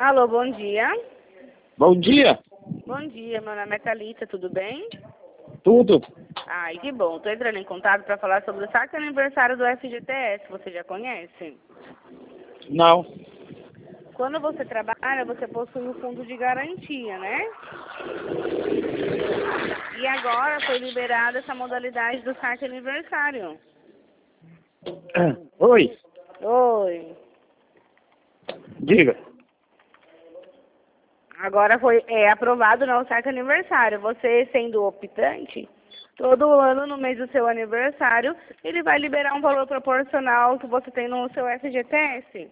Alô, bom dia. Bom dia. Bom dia, meu nome é Thalita, tudo bem? Tudo. Ai, que bom. Tô entrando em contato para falar sobre o saque aniversário do FGTS, você já conhece? Não. Quando você trabalha, você possui o fundo de garantia, né? E agora foi liberada essa modalidade do saque aniversário. Oi. Oi. Diga. Agora foi aprovado o saque aniversário. Você sendo optante, todo ano, no mês do seu aniversário, ele vai liberar um valor proporcional que você tem no seu FGTS.